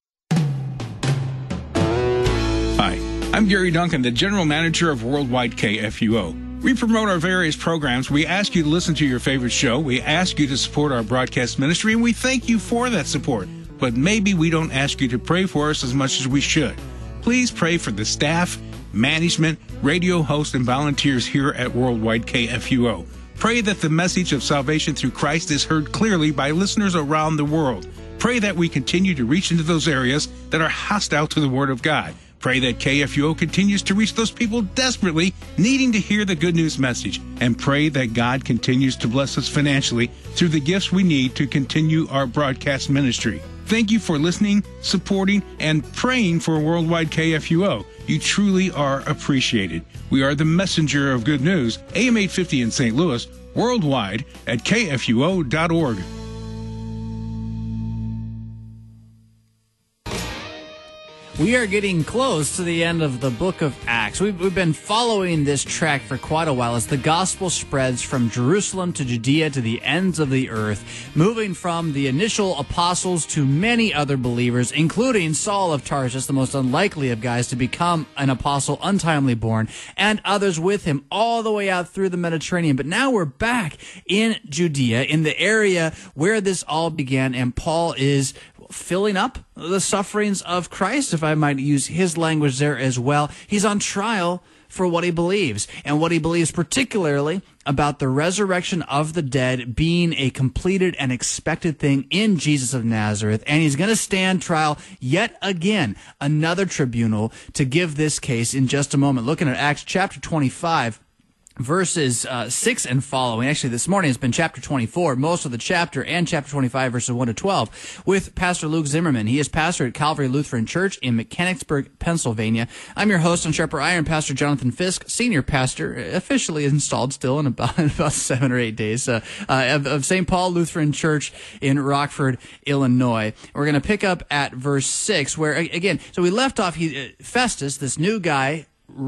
Hi, I'm Gary Duncan, the General Manager of Worldwide K F U O. We promote our various programs. We ask you to listen to your favorite show. We ask you to support our broadcast ministry, and we thank you for that support. But maybe we don't ask you to pray for us as much as we should. Please pray for the staff, management, radio hosts, and volunteers here at Worldwide K F U O. Pray that the message of salvation through Christ is heard clearly by listeners around the world. Pray that we continue to reach into those areas that are hostile to the Word of God. Pray that K F U O continues to reach those people desperately needing to hear the good news message. And pray that God continues to bless us financially through the gifts we need to continue our broadcast ministry. Thank you for listening, supporting, and praying for Worldwide K F U O. You truly are appreciated. We are the messenger of good news, A M eight fifty in Saint Louis, worldwide at k f u o dot org. We are getting close to the end of the book of Acts. We've, we've been following this track for quite a while as the gospel spreads from Jerusalem to Judea to the ends of the earth, moving from the initial apostles to many other believers, including Saul of Tarsus, the most unlikely of guys to become an apostle, untimely born, and others with him all the way out through the Mediterranean. But now we're back in Judea, in the area where this all began, and Paul is filling up the sufferings of Christ, if I might use his language there as well. He's on trial for what he believes, and what he believes particularly about the resurrection of the dead being a completed and expected thing in Jesus of Nazareth. And he's going to stand trial yet again, another tribunal to give this case in just a moment. Looking at Acts chapter twenty-five, verses uh, six and following. Actually, this morning has been chapter twenty-four, most of the chapter, and chapter twenty-five, verses one to twelve, with Pastor Luke Zimmerman. He is pastor at Calvary Lutheran Church in Mechanicsburg, Pennsylvania. I'm your host on Sharper Iron, Pastor Jonathan Fisk, senior pastor, officially installed still in about, in about seven or eight days, uh, uh, of, of Saint Paul Lutheran Church in Rockford, Illinois. We're going to pick up at verse six, where, again, so we left off, he, uh, Festus, this new guy,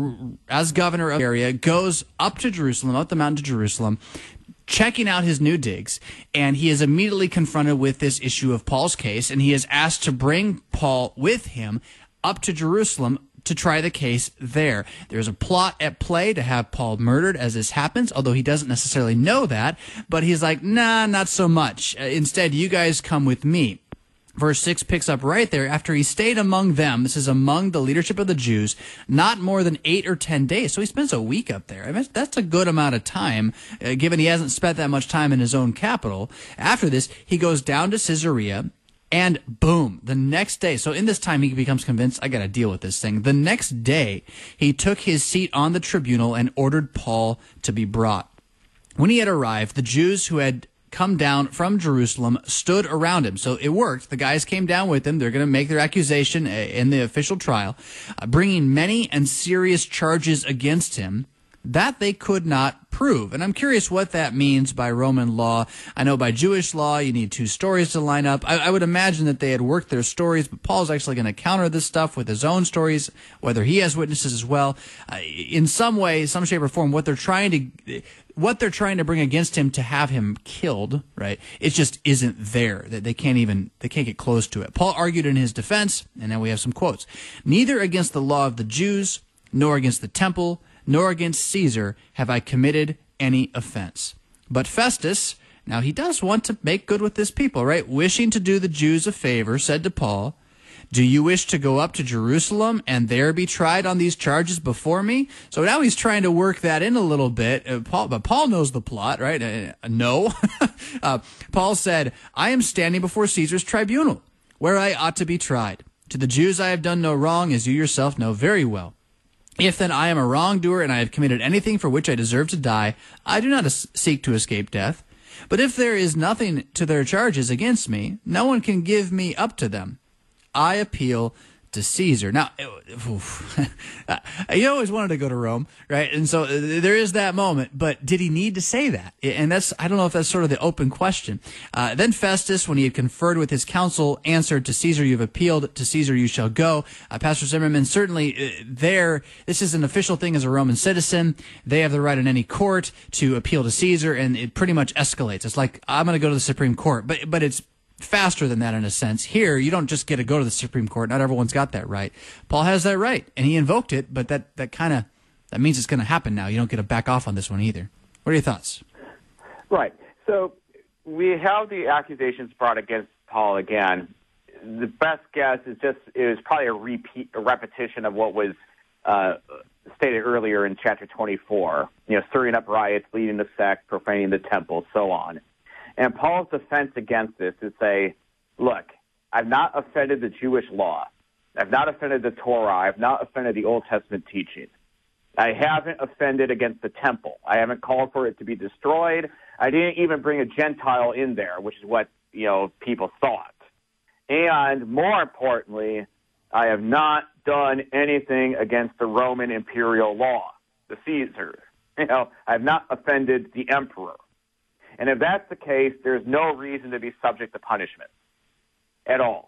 as governor of the area, goes up to Jerusalem, up the mountain to Jerusalem, checking out his new digs, and he is immediately confronted with this issue of Paul's case, and he is asked to bring Paul with him up to Jerusalem to try the case there. There's a plot at play to have Paul murdered as this happens, although he doesn't necessarily know that, but he's like, nah, not so much. Uh, instead, you guys come with me. Verse six picks up right there. After he stayed among them, this is among the leadership of the Jews, not more than eight or ten days. So he spends a week up there. I mean, that's a good amount of time, uh, given he hasn't spent that much time in his own capital. After this, he goes down to Caesarea, and boom, the next day. So in this time, he becomes convinced, I got to deal with this thing. The next day, he took his seat on the tribunal and ordered Paul to be brought. When he had arrived, the Jews who had come down from Jerusalem stood around him. So it worked. The guys came down with him. They're going to make their accusation in the official trial, uh, bringing many and serious charges against him that they could not prove. And I'm curious what that means by Roman law. I know by Jewish law, you need two stories to line up. I, I would imagine that they had worked their stories, but Paul's actually going to counter this stuff with his own stories, whether he has witnesses as well. Uh, in some way, some shape or form, what they're trying to... what they're trying to bring against him to have him killed, right, it just isn't there. That they can't even, they can't get close to it. Paul argued in his defense, and now we have some quotes. Neither against the law of the Jews, nor against the temple, nor against Caesar have I committed any offense. But Festus, now he does want to make good with this people, right, wishing to do the Jews a favor, said to Paul, do you wish to go up to Jerusalem and there be tried on these charges before me? So now he's trying to work that in a little bit. Uh, Paul, but Paul knows the plot, right? Uh, no. uh, Paul said, I am standing before Caesar's tribunal, where I ought to be tried. To the Jews I have done no wrong, as you yourself know very well. If then I am a wrongdoer and I have committed anything for which I deserve to die, I do not as- seek to escape death. But if there is nothing to their charges against me, no one can give me up to them. I appeal to Caesar. Now, he always wanted to go to Rome, right? And so there is that moment, but did he need to say that? And that's, I don't know if that's sort of the open question. Uh, then Festus, when he had conferred with his council, answered, to Caesar you have appealed, to Caesar you shall go. Uh, Pastor Zimmerman, certainly uh, there, this is an official thing as a Roman citizen. They have the right in any court to appeal to Caesar, and it pretty much escalates. It's like, I'm going to go to the Supreme Court, but but it's faster than that in a sense. Here, you don't just get to go to the Supreme Court. Not everyone's got that right. Paul has that right, and he invoked it, but that, that kind of, that means it's going to happen now. You don't get to back off on this one either. What are your thoughts? Right. So we have the accusations brought against Paul again. The best guess is just, it was probably a repeat, a repetition of what was uh, stated earlier in chapter twenty-four, you know, stirring up riots, leading the sect, profaning the temple, so on. And Paul's defense against this is say, look, I've not offended the Jewish law. I've not offended the Torah. I've not offended the Old Testament teaching. I haven't offended against the temple. I haven't called for it to be destroyed. I didn't even bring a Gentile in there, which is what, you know, people thought. And more importantly, I have not done anything against the Roman imperial law, the Caesars. You know, I have not offended the emperor. And if that's the case, there's no reason to be subject to punishment at all.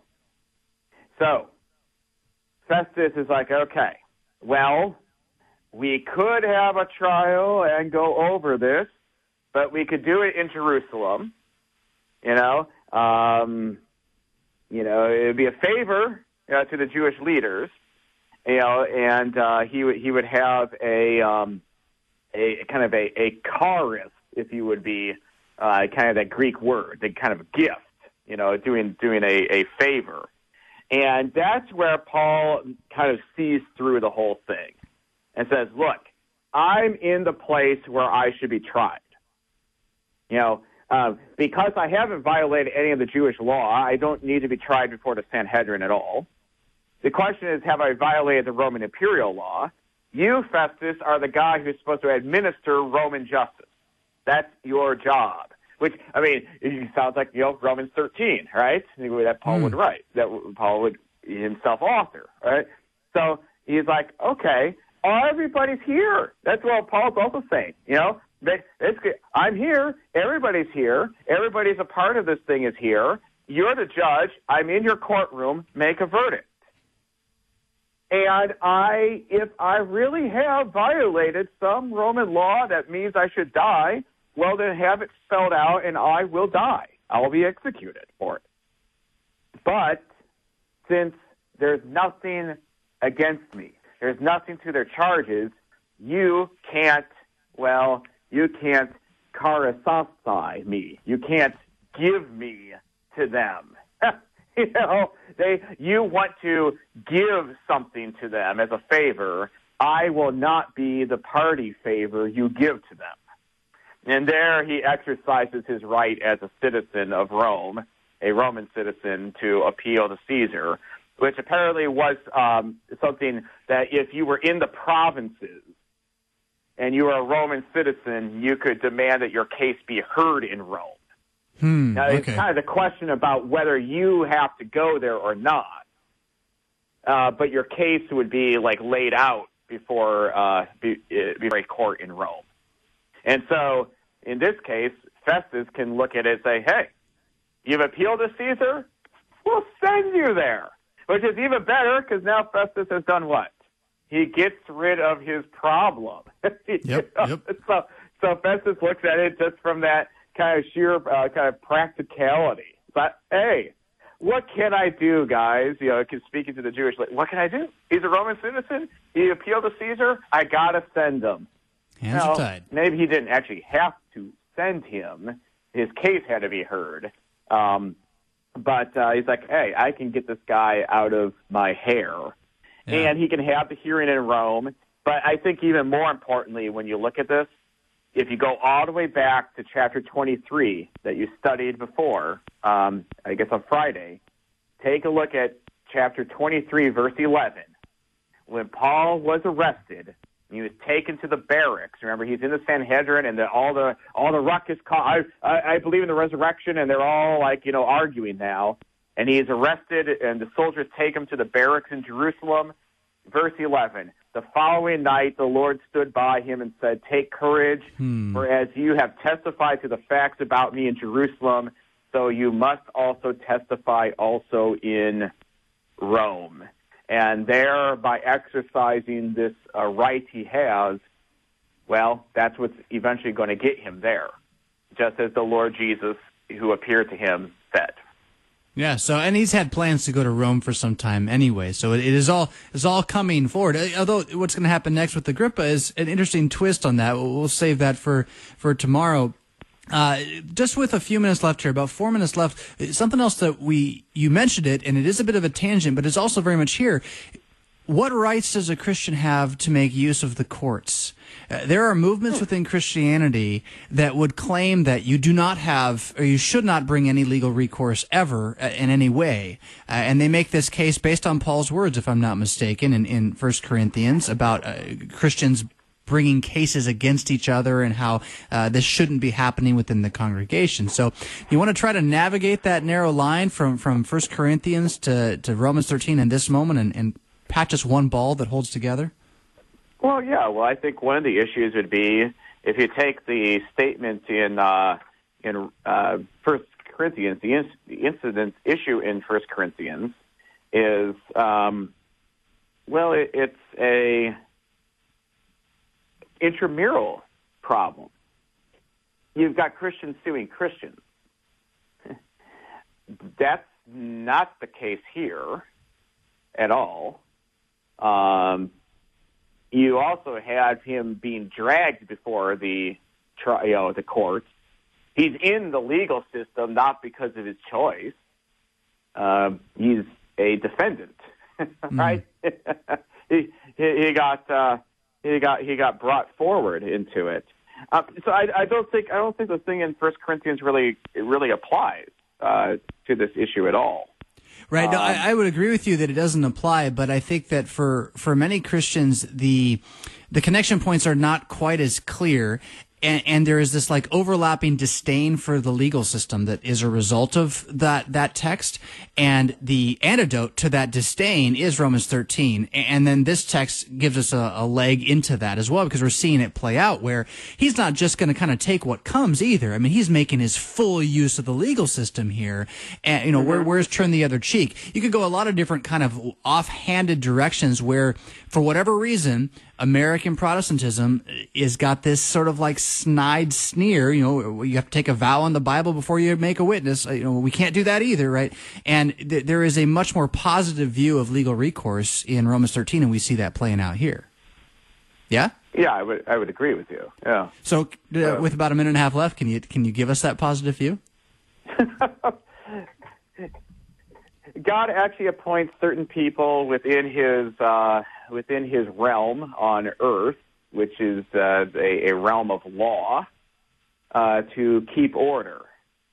So Festus is like, okay, well, we could have a trial and go over this, but we could do it in Jerusalem. You know, um, you know, it would be a favor uh, to the Jewish leaders. You know, and uh, he would he would have a um, a kind of a, a charis, if you would be. Uh, kind of that Greek word, the kind of a gift, you know, doing doing a, a favor. And that's where Paul kind of sees through the whole thing and says, look, I'm in the place where I should be tried. You know, uh, because I haven't violated any of the Jewish law, I don't need to be tried before the Sanhedrin at all. The question is, have I violated the Roman imperial law? You, Festus, are the guy who's supposed to administer Roman justice. That's your job. Which, I mean, it sounds like, you know, Romans thirteen, right? That Paul mm. would write, that Paul would himself author, right? So he's like, okay, everybody's here. That's what Paul's also saying, you know? It's, I'm here. Everybody's here. Everybody's a part of this thing is here. You're the judge. I'm in your courtroom. Make a verdict. And I, if I really have violated some Roman law that means I should die, well, then have it spelled out, and I will die. I will be executed for it. But since there's nothing against me, there's nothing to their charges, you can't, well, you can't karasasai me. You can't give me to them. You know, they, you want to give something to them as a favor. I will not be the party favor you give to them. And there he exercises his right as a citizen of Rome, a Roman citizen, to appeal to Caesar, which apparently was um, something that if you were in the provinces and you were a Roman citizen, you could demand that your case be heard in Rome. Hmm, now, it's okay. kind of the question about whether you have to go there or not, uh, but your case would be, like, laid out before, uh, be, uh, before a court in Rome. And so, in this case, Festus can look at it and say, hey, you've appealed to Caesar? We'll send you there. Which is even better, because now Festus has done what? He gets rid of his problem. Yep, yep. So, so Festus looks at it just from that kind of sheer uh, kind of practicality. But, hey, what can I do, guys? You know, speaking to the Jewish, like, what can I do? He's a Roman citizen. He appealed to Caesar. I got to send him. Hands now, are tied. Maybe he didn't actually have to send him. His case had to be heard. Um, but uh, he's like, hey, I can get this guy out of my hair. Yeah. And he can have the hearing in Rome. But I think even more importantly, when you look at this, if you go all the way back to chapter twenty-three that you studied before, um, I guess on Friday, take a look at chapter twenty-three, verse eleven. When Paul was arrested, he was taken to the barracks. Remember, he's in the Sanhedrin, and the, all the all the ruckus. I, I I believe in the resurrection, and they're all like you know arguing now. And he is arrested, and the soldiers take him to the barracks in Jerusalem. Verse eleven. The following night, the Lord stood by him and said, "Take courage, hmm. for as you have testified to the facts about me in Jerusalem, so you must also testify also in Rome." And there, by exercising this uh, right he has, well, that's what's eventually going to get him there, just as the Lord Jesus, who appeared to him, said. Yeah, so, and he's had plans to go to Rome for some time anyway, so it, it is all is all coming forward. Although what's going to happen next with Agrippa is an interesting twist on that. We'll, we'll save that for, for tomorrow. Uh, just with a few minutes left here, about four minutes left, something else that we, you mentioned it, and it is a bit of a tangent, but it's also very much here. What rights does a Christian have to make use of the courts? Uh, there are movements within Christianity that would claim that you do not have, or you should not bring any legal recourse ever uh, in any way. Uh, and they make this case based on Paul's words, if I'm not mistaken, in, in First Corinthians about uh, Christians bringing cases against each other and how uh, this shouldn't be happening within the congregation. So you want to try to navigate that narrow line from, from First Corinthians to, to Romans thirteen in this moment and, and patch us one ball that holds together? Well, yeah. Well, I think one of the issues would be if you take the statement in uh, in uh, First Corinthians, the, inc- the incident issue in First Corinthians is, um, well, it, it's a intramural problem. You've got Christians suing Christians. That's not the case here at all. Um, you also have him being dragged before the tri- you know, the courts. He's in the legal system not because of his choice. Um, he's a defendant, right? Mm. he, he he got. Uh, He got he got brought forward into it, uh, so I, I don't think I don't think the thing in First Corinthians really it really applies uh, to this issue at all. Right. No, Um, I, I would agree with you that it doesn't apply, but I think that for, for many Christians, the the connection points are not quite as clear. And, and there is this like overlapping disdain for the legal system that is a result of that that text. And the antidote to that disdain is Romans thirteen. And then this text gives us a, a leg into that as well, because we're seeing it play out where he's not just going to kind of take what comes either. I mean, he's making his full use of the legal system here. And, you know, where, where's turn the other cheek? You could go a lot of different kind of offhanded directions where, for whatever reason, American Protestantism is got this sort of like snide sneer. You know, you have to take a vow in the Bible before you make a witness. You know, we can't do that either, right? And th- there is a much more positive view of legal recourse in Romans thirteen, and we see that playing out here. Yeah? Yeah, I would I would agree with you. Yeah. So, uh, with about a minute and a half left, can you can you give us that positive view? God actually appoints certain people within his uh, within his realm on earth, which is uh, a, a realm of law, uh, to keep order,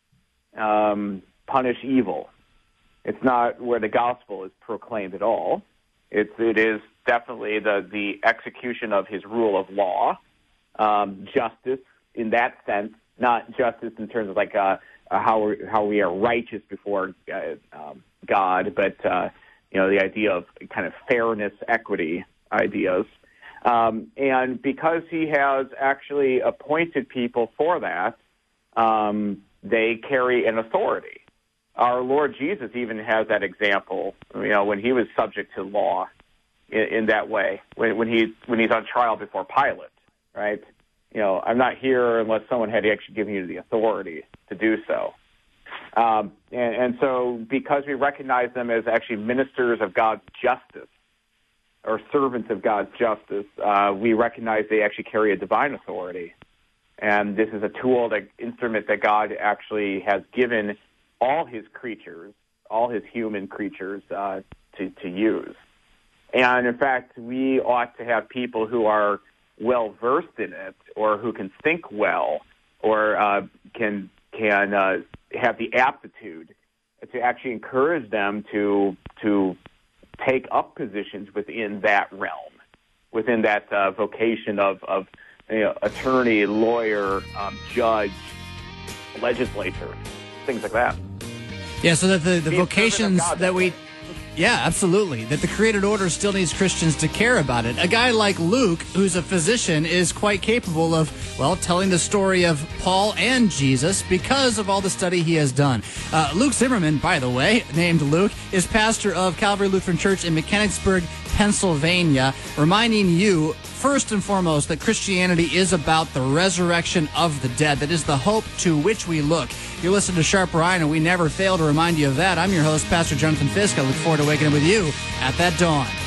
um, punish evil. It's not where the gospel is proclaimed at all. It's it is definitely the the execution of his rule of law, um, justice in that sense, not justice in terms of like uh, how we how we are righteous before Uh, um, God, but uh, you know, the idea of kind of fairness, equity ideas, um, and because he has actually appointed people for that, um, they carry an authority. Our Lord Jesus even has that example. You know, when he was subject to law in, in that way, when, when he when he's on trial before Pilate, right? You know, I'm not here unless someone had actually given you the authority to do so. Um, and, and so because we recognize them as actually ministers of God's justice or servants of God's justice, uh, we recognize they actually carry a divine authority. And this is a tool, that instrument that God actually has given all his creatures, all his human creatures, uh, to, to use. And in fact, we ought to have people who are well-versed in it, or who can think well, or uh, can can uh, have the aptitude to actually encourage them to to take up positions within that realm, within that uh, vocation of, of you know, attorney, lawyer, um, judge, legislature, things like that. Yeah, so that the, the Be a servant of vocations God that that we... way. Yeah, absolutely. That the created order still needs Christians to care about it. A guy like Luke, who's a physician, is quite capable of, well, telling the story of Paul and Jesus because of all the study he has done. Uh, Luke Zimmerman, by the way, named Luke, is pastor of Calvary Lutheran Church in Mechanicsburg, Pennsylvania, reminding you, first and foremost, that Christianity is about the resurrection of the dead. That is the hope to which we look. You're listening to Sharper Iron, and we never fail to remind you of that. I'm your host, Pastor Jonathan Fisk. I look forward to waking up with you at that dawn.